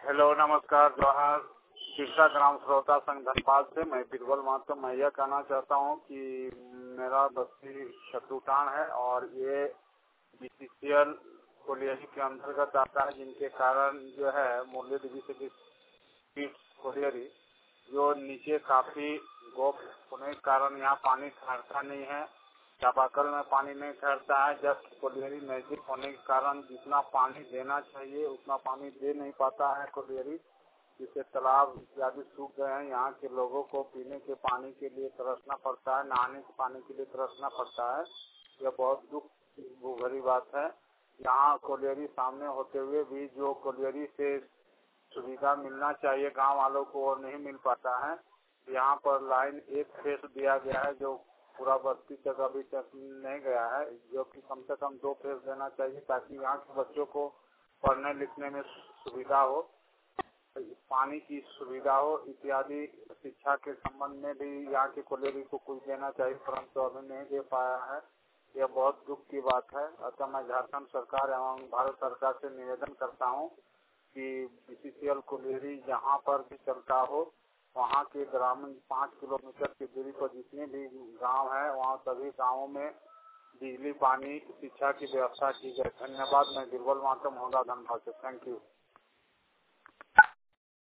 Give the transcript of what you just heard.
Hello, नमस्कार, जोहार। तीसरा ग्राम श्रोता संघ धनबाद से मैं बीरबल महतो। मैं यह कहना चाहता हूँ कि मेरा बस्ती शत्रुटान है और ये बीसीसीएल कोलियरी के अंतर्गत आता है, जिनके कारण जो है मुरली देवी से कोलियरी जो नीचे काफी गोप होने के कारण यहाँ पानी ठहरता नहीं है। चापाकल में पानी नहीं ठहरता है, जब कोलियरी नजदीक होने के कारण जितना पानी देना चाहिए उतना पानी दे नहीं पाता है कोलियरी, जिससे तालाब इत्यादि सूख गए हैं। यहाँ के लोगों को पीने के पानी के लिए तरसना पड़ता है, नहाने के पानी के लिए तरसना पड़ता है। यह बहुत दुख भरी बात है। यहाँ कोलियरी सामने होते हुए भी जो कोलियरी से सुविधा मिलना चाहिए गांव वालों को वो नहीं मिल पाता है। यहाँ पर लाइन एक फेस दिया गया है जो पूरा बस्ती तक अभी तक नहीं गया है, जो कि कम से कम 2 फेस देना चाहिए ताकि यहाँ के बच्चों को पढ़ने लिखने में सुविधा हो, पानी की सुविधा हो इत्यादि। शिक्षा के संबंध में भी यहाँ के कोलियरी को कुछ देना चाहिए, परंतु अभी नहीं दे पाया है। यह बहुत दुख की बात है। अतः मैं झारखंड सरकार एवं भारत सरकार से निवेदन करता हूँ कि बीसीसीएल कोलियरी जहाँ पर भी चलता हो वहाँ के ग्रामीण 5 किलोमीटर की दूरी पर जितने भी गांव हैं वहाँ सभी गांवों में बिजली, पानी, शिक्षा की व्यवस्था की जाए। धन्यवाद। मैं बीरबल महतो, धनबाद से। Thank you.